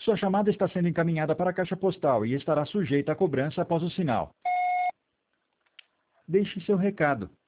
Sua chamada está sendo encaminhada para a caixa postal e estará sujeita a cobrança após o sinal. Deixe seu recado.